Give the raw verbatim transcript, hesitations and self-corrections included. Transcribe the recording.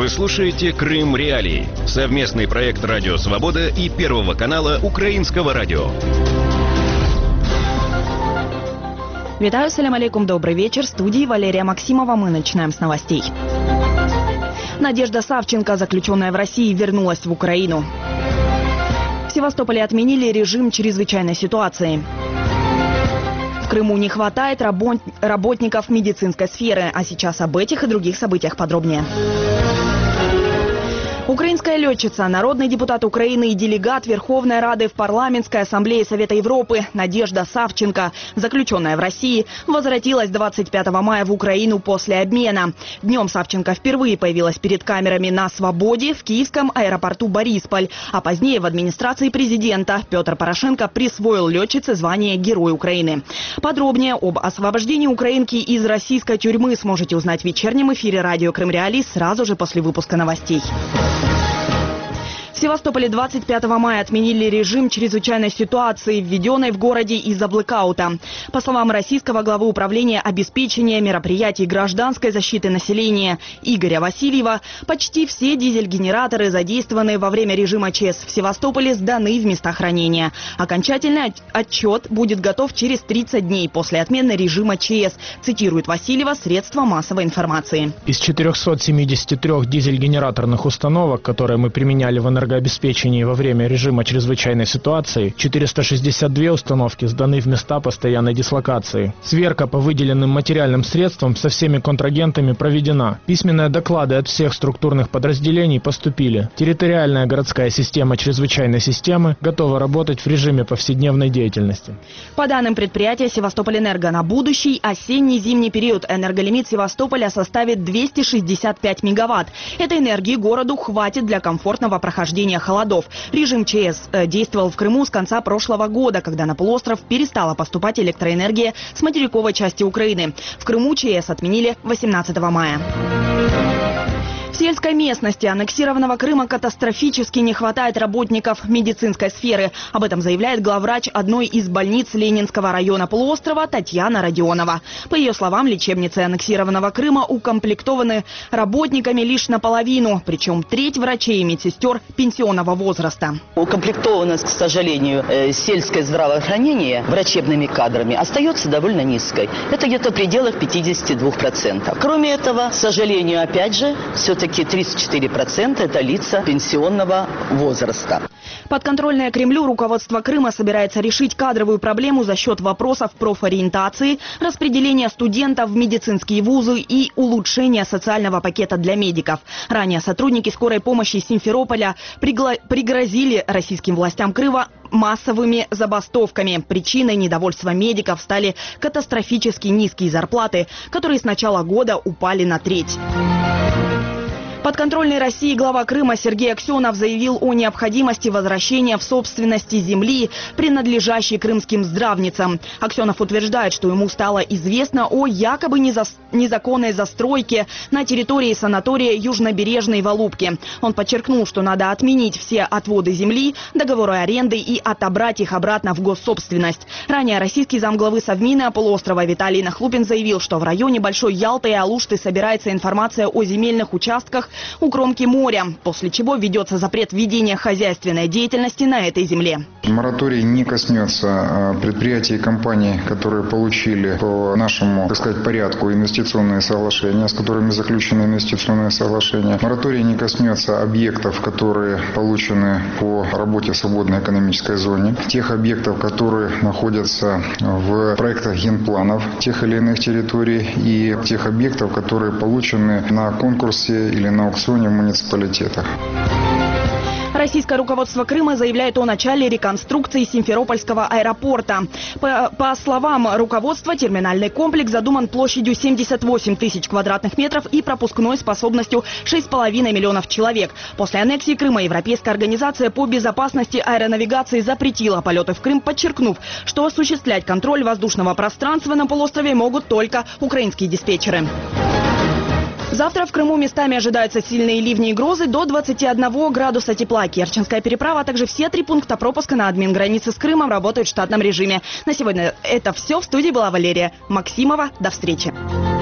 Вы слушаете «Крым Реалии» – совместный проект «Радио Свобода» и Первого канала Украинского радио. Витаю, салям алейкум, добрый вечер. В студии Валерия Максимова. Мы начинаем с новостей. Надежда Савченко, заключенная в России, вернулась в Украину. В Севастополе отменили режим чрезвычайной ситуации. В Крыму не хватает работ... работников медицинской сферы. А сейчас об этих и других событиях подробнее. Украинская летчица, народный депутат Украины и делегат Верховной Рады в Парламентской ассамблее Совета Европы Надежда Савченко, заключенная в России, возвратилась двадцать пятого мая в Украину после обмена. Днем Савченко впервые появилась перед камерами на свободе в киевском аэропорту Борисполь. А позднее в администрации президента Петр Порошенко присвоил летчице звание Герой Украины. Подробнее об освобождении украинки из российской тюрьмы сможете узнать в вечернем эфире радио «Крым Реалии» сразу же после выпуска новостей. В Севастополе двадцать пятого мая отменили режим чрезвычайной ситуации, введенной в городе из-за блэкаута. По словам российского главы управления обеспечения мероприятий гражданской защиты населения Игоря Васильева, почти все дизель-генераторы, задействованные во время режима ЧС в Севастополе, сданы в места хранения. Окончательный отчет будет готов через тридцать дней после отмены режима ЧС, цитирует Васильева средства массовой информации. Из четырёхсот семидесяти трёх дизель-генераторных установок, которые мы применяли в энергетике, обеспечении во время режима чрезвычайной ситуации, четыреста шестьдесят две установки сданы в места постоянной дислокации. Сверка по выделенным материальным средствам со всеми контрагентами проведена. Письменные доклады от всех структурных подразделений поступили. Территориальная городская система чрезвычайной системы готова работать в режиме повседневной деятельности. По данным предприятия «Севастопольэнерго», на будущий осенне-зимний период энерголимит Севастополя составит двести шестьдесят пять мегаватт. Этой энергии городу хватит для комфортного прохождения холодов. Режим ЧС действовал в Крыму с конца прошлого года, когда на полуостров перестала поступать электроэнергия с материковой части Украины. В Крыму ЧС отменили восемнадцатого мая. В сельской местности аннексированного Крыма катастрофически не хватает работников медицинской сферы. Об этом заявляет главврач одной из больниц Ленинского района полуострова Татьяна Родионова. По ее словам, лечебницы аннексированного Крыма укомплектованы работниками лишь наполовину, причем треть врачей и медсестер пенсионного возраста. Укомплектованность, к сожалению, сельское здравоохранение врачебными кадрами остается довольно низкой. Это где-то в пределах пятидесяти двух процентов. Кроме этого, к сожалению, опять же, все-таки тридцать четыре процента это лица пенсионного возраста. Подконтрольное Кремлю руководство Крыма собирается решить кадровую проблему за счет вопросов профориентации, распределения студентов в медицинские вузы и улучшения социального пакета для медиков. Ранее сотрудники скорой помощи Симферополя пригла- пригрозили российским властям Крыма массовыми забастовками. Причиной недовольства медиков стали катастрофически низкие зарплаты, которые с начала года упали на треть. Подконтрольный России глава Крыма Сергей Аксенов заявил о необходимости возвращения в собственности земли, принадлежащей крымским здравницам. Аксенов утверждает, что ему стало известно о якобы незаконной застройке на территории санатория Южнобережной в Алупке. Он подчеркнул, что надо отменить все отводы земли, договоры аренды и отобрать их обратно в госсобственность. Ранее российский замглавы Совмина полуострова Виталий Нахлупин заявил, что в районе Большой Ялты и Алушты собирается информация о земельных участках у кромки моря, после чего введется запрет ведения хозяйственной деятельности на этой земле. Мораторий не коснется предприятий и компаний, которые получили по нашему, так сказать, порядку инвестиционные соглашения, с которыми заключены инвестиционные соглашения. Мораторий не коснется объектов, которые получены по работе в свободной экономической зоне, тех объектов, которые находятся в проектах генпланов тех или иных территорий, и тех объектов, которые получены на конкурсе или на аукционе в муниципалитетах. Российское руководство Крыма заявляет о начале реконструкции Симферопольского аэропорта. По, по словам руководства, терминальный комплекс задуман площадью семьдесят восемь тысяч квадратных метров и пропускной способностью шесть с половиной миллионов человек. После аннексии Крыма Европейская организация по безопасности аэронавигации запретила полеты в Крым, подчеркнув, что осуществлять контроль воздушного пространства на полуострове могут только украинские диспетчеры. Завтра в Крыму местами ожидаются сильные ливни и грозы до двадцати одного градуса тепла. Керченская переправа, а также все три пункта пропуска на админгранице с Крымом работают в штатном режиме. На сегодня это все. В студии была Валерия Максимова. До встречи.